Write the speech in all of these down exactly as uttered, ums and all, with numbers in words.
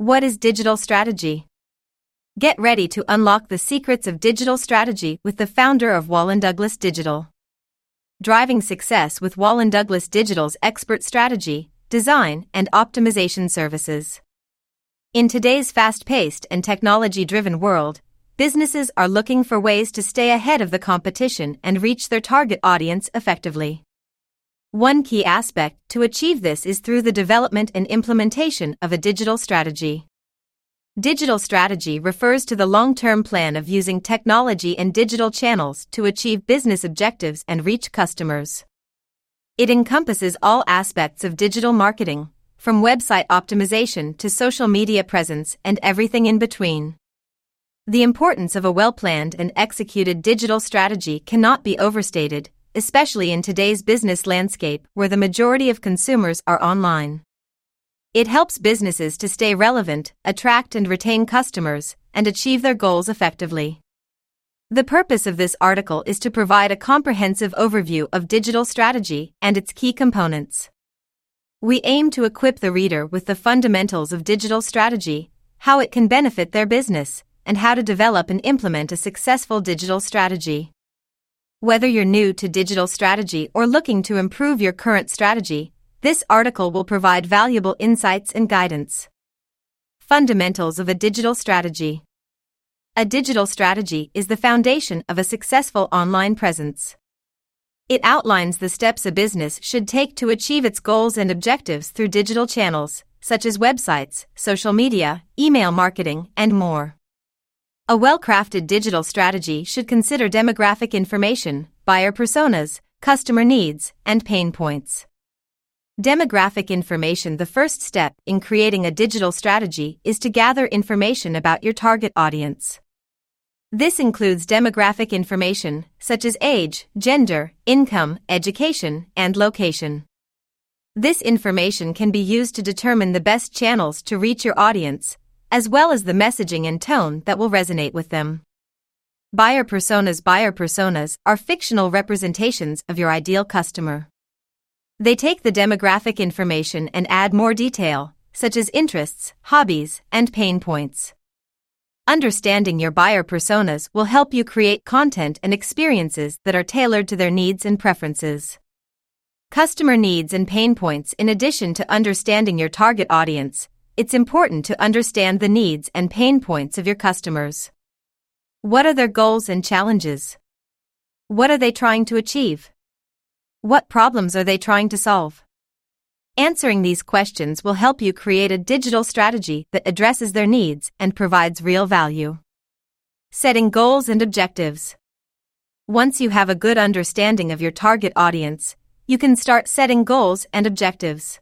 What is digital strategy? Get ready to unlock the secrets of digital strategy with the founder of Wallen Douglas Digital. Driving success with Wallen Douglas Digital's expert strategy, design, and optimization services. In today's fast-paced and technology-driven world, businesses are looking for ways to stay ahead of the competition and reach their target audience effectively. One key aspect to achieve this is through the development and implementation of a digital strategy. Digital strategy refers to the long-term plan of using technology and digital channels to achieve business objectives and reach customers. It encompasses all aspects of digital marketing, from website optimization to social media presence and everything in between. The importance of a well-planned and executed digital strategy cannot be overstated, especially in today's business landscape where the majority of consumers are online. It helps businesses to stay relevant, attract and retain customers, and achieve their goals effectively. The purpose of this article is to provide a comprehensive overview of digital strategy and its key components. We aim to equip the reader with the fundamentals of digital strategy, how it can benefit their business, and how to develop and implement a successful digital strategy. Whether you're new to digital strategy or looking to improve your current strategy, this article will provide valuable insights and guidance. Fundamentals of a digital strategy. A digital strategy is the foundation of a successful online presence. It outlines the steps a business should take to achieve its goals and objectives through digital channels, such as websites, social media, email marketing, and more. A well-crafted digital strategy should consider demographic information, buyer personas, customer needs, and pain points. Demographic information. The first step in creating a digital strategy is to gather information about your target audience. This includes demographic information, such as age, gender, income, education, and location. This information can be used to determine the best channels to reach your audience, as well as the messaging and tone that will resonate with them. Buyer personas. Buyer personas are fictional representations of your ideal customer. They take the demographic information and add more detail, such as interests, hobbies, and pain points. Understanding your buyer personas will help you create content and experiences that are tailored to their needs and preferences. Customer needs and pain points. In addition to understanding your target audience, it's important to understand the needs and pain points of your customers. What are their goals and challenges? What are they trying to achieve? What problems are they trying to solve? Answering these questions will help you create a digital strategy that addresses their needs and provides real value. Setting goals and objectives. Once you have a good understanding of your target audience, you can start setting goals and objectives.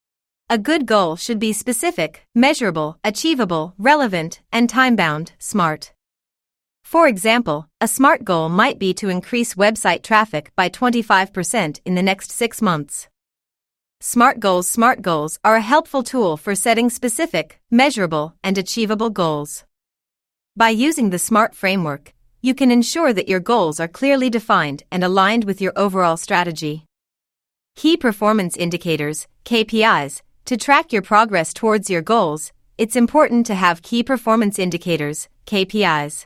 A good goal should be specific, measurable, achievable, relevant, and time-bound, SMART. For example, a SMART goal might be to increase website traffic by twenty-five percent in the next six months. SMART goals. SMART goals are a helpful tool for setting specific, measurable, and achievable goals. By using the SMART framework, you can ensure that your goals are clearly defined and aligned with your overall strategy. Key performance indicators, K P Is. To track your progress towards your goals, it's important to have key performance indicators, K P Is.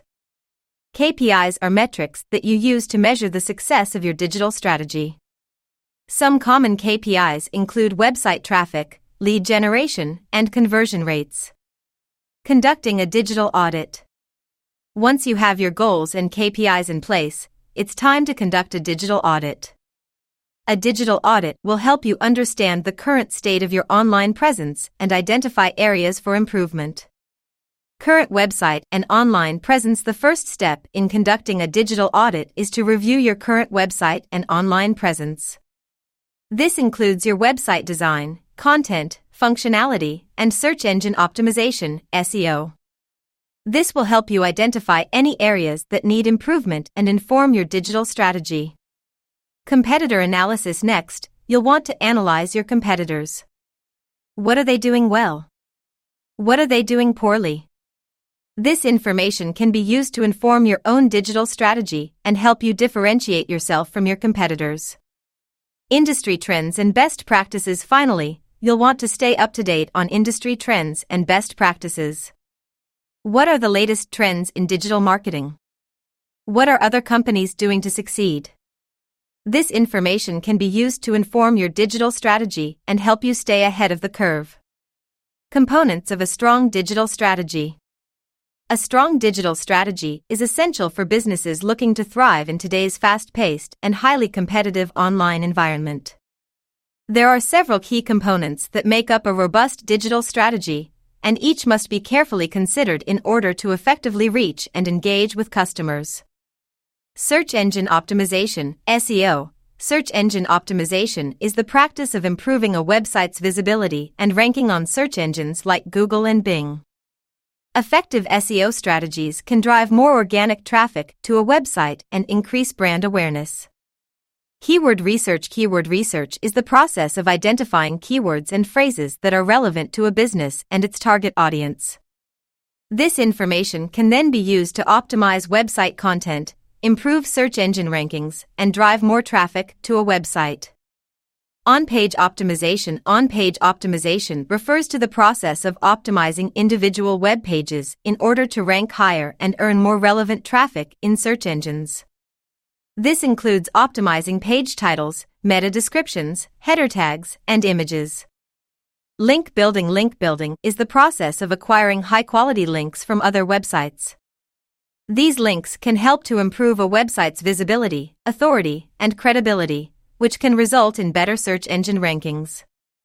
K P Is are metrics that you use to measure the success of your digital strategy. Some common K P Is include website traffic, lead generation, and conversion rates. Conducting a digital audit. Once you have your goals and K P Is in place, it's time to conduct a digital audit. A digital audit will help you understand the current state of your online presence and identify areas for improvement. Current website and online presence. The first step in conducting a digital audit is to review your current website and online presence. This includes your website design, content, functionality, and search engine optimization, S E O. This will help you identify any areas that need improvement and inform your digital strategy. Competitor analysis. Next, you'll want to analyze your competitors. What are they doing well? What are they doing poorly? This information can be used to inform your own digital strategy and help you differentiate yourself from your competitors. Industry trends and best practices. Finally, you'll want to stay up to date on industry trends and best practices. What are the latest trends in digital marketing? What are other companies doing to succeed? This information can be used to inform your digital strategy and help you stay ahead of the curve. Components of a strong digital strategy. A strong digital strategy is essential for businesses looking to thrive in today's fast-paced and highly competitive online environment. There are several key components that make up a robust digital strategy, and each must be carefully considered in order to effectively reach and engage with customers. Search engine optimization, S E O. Search engine optimization is the practice of improving a website's visibility and ranking on search engines like Google and Bing. Effective S E O strategies can drive more organic traffic to a website and increase brand awareness. Keyword research. Keyword research is the process of identifying keywords and phrases that are relevant to a business and its target audience. This information can then be used to optimize website content, improve search engine rankings, and drive more traffic to a website. On-page optimization. On-page optimization refers to the process of optimizing individual web pages in order to rank higher and earn more relevant traffic in search engines. This includes optimizing page titles, meta descriptions, header tags, and images. Link building. Link building is the process of acquiring high-quality links from other websites. These links can help to improve a website's visibility, authority, and credibility, which can result in better search engine rankings.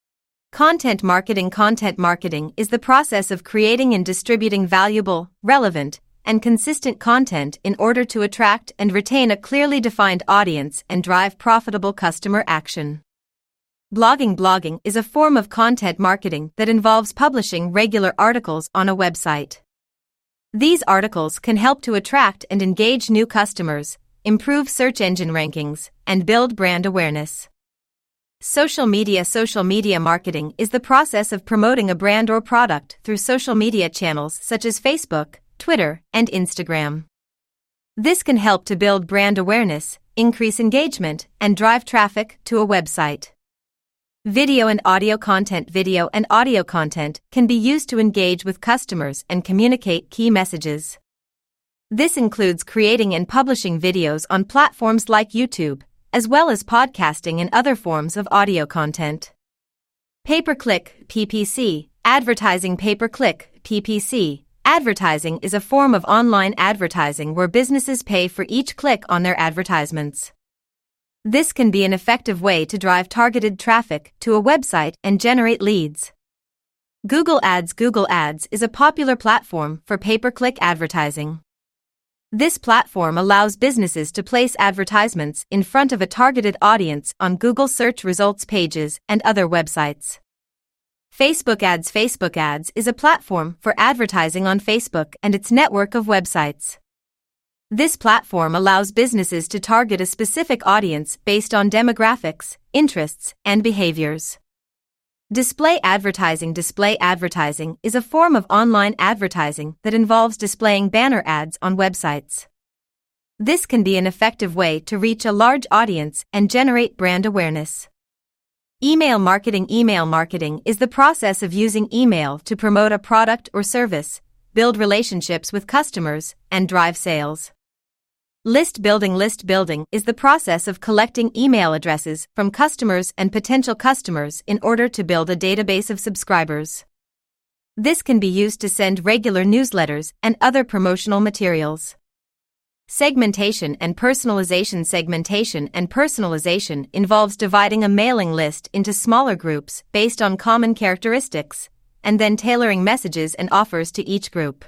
Content marketing. Content marketing is the process of creating and distributing valuable, relevant, and consistent content in order to attract and retain a clearly defined audience and drive profitable customer action. Blogging. Blogging is a form of content marketing that involves publishing regular articles on a website. These articles can help to attract and engage new customers, improve search engine rankings, and build brand awareness. Social media. Social media marketing is the process of promoting a brand or product through social media channels such as Facebook, Twitter, and Instagram. This can help to build brand awareness, increase engagement, and drive traffic to a website. Video and audio content. Video and audio content can be used to engage with customers and communicate key messages. This includes creating and publishing videos on platforms like YouTube, as well as podcasting and other forms of audio content. Pay-per-click, P P C, advertising. Pay-per-click, P P C. Advertising is a form of online advertising where businesses pay for each click on their advertisements. This can be an effective way to drive targeted traffic to a website and generate leads. Google Ads. Google Ads is a popular platform for pay-per-click advertising. This platform allows businesses to place advertisements in front of a targeted audience on Google search results pages and other websites. Facebook Ads. Facebook Ads is a platform for advertising on Facebook and its network of websites. This platform allows businesses to target a specific audience based on demographics, interests, and behaviors. Display advertising. Display advertising is a form of online advertising that involves displaying banner ads on websites. This can be an effective way to reach a large audience and generate brand awareness. Email marketing. Email marketing is the process of using email to promote a product or service, build relationships with customers, and drive sales. List building. List building is the process of collecting email addresses from customers and potential customers in order to build a database of subscribers. This can be used to send regular newsletters and other promotional materials. Segmentation and personalization. Segmentation and personalization involves dividing a mailing list into smaller groups based on common characteristics, and then tailoring messages and offers to each group.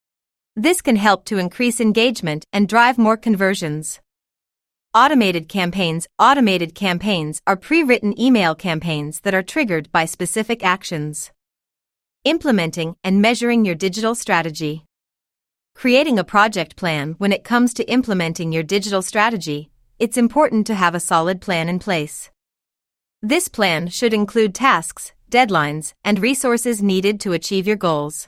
This can help to increase engagement and drive more conversions. Automated campaigns. Automated campaigns are pre-written email campaigns that are triggered by specific actions. Implementing and measuring your digital strategy. Creating a project plan. When it comes to implementing your digital strategy, it's important to have a solid plan in place. This plan should include tasks, deadlines, and resources needed to achieve your goals.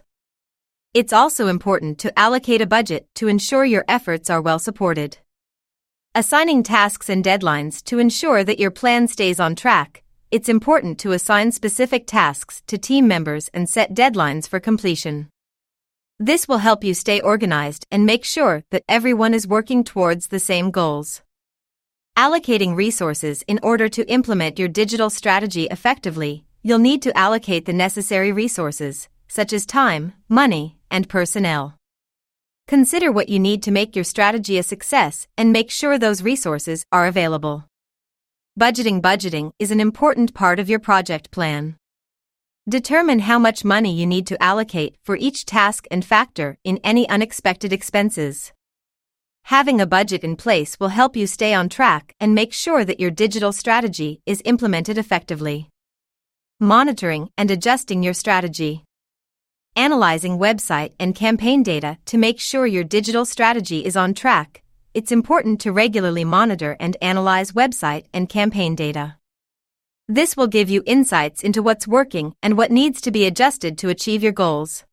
It's also important to allocate a budget to ensure your efforts are well supported. Assigning tasks and deadlines to ensure that your plan stays on track, it's important to assign specific tasks to team members and set deadlines for completion. This will help you stay organized and make sure that everyone is working towards the same goals. Allocating resources. In order to implement your digital strategy effectively, you'll need to allocate the necessary resources, such as time, money, and personnel. Consider what you need to make your strategy a success and make sure those resources are available. Budgeting. Budgeting is an important part of your project plan. Determine how much money you need to allocate for each task and factor in any unexpected expenses. Having a budget in place will help you stay on track and make sure that your digital strategy is implemented effectively. Monitoring and adjusting your strategy. Analyzing website and campaign data to make sure your digital strategy is on track. It's important to regularly monitor and analyze website and campaign data. This will give you insights into what's working and what needs to be adjusted to achieve your goals.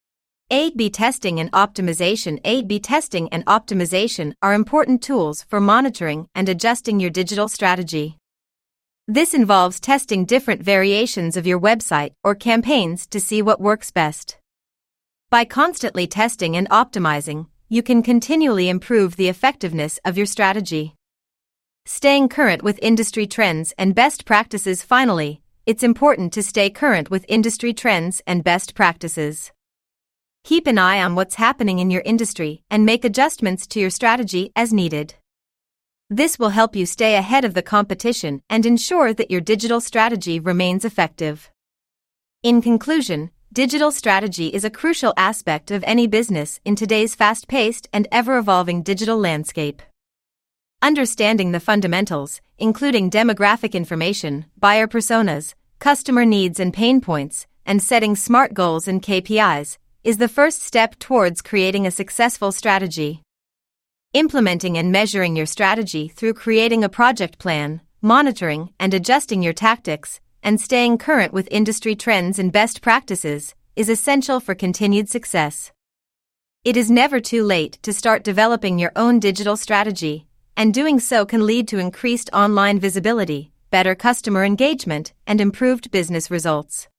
A B testing and optimization. A B testing and optimization are important tools for monitoring and adjusting your digital strategy. This involves testing different variations of your website or campaigns to see what works best. By constantly testing and optimizing, you can continually improve the effectiveness of your strategy. Staying current with industry trends and best practices. Finally, it's important to stay current with industry trends and best practices. Keep an eye on what's happening in your industry and make adjustments to your strategy as needed. This will help you stay ahead of the competition and ensure that your digital strategy remains effective. In conclusion, digital strategy is a crucial aspect of any business in today's fast-paced and ever-evolving digital landscape. Understanding the fundamentals, including demographic information, buyer personas, customer needs and pain points, and setting smart goals and K P Is, is the first step towards creating a successful strategy. Implementing and measuring your strategy through creating a project plan, monitoring and adjusting your tactics, and staying current with industry trends and best practices is essential for continued success. It is never too late to start developing your own digital strategy, and doing so can lead to increased online visibility, better customer engagement, and improved business results.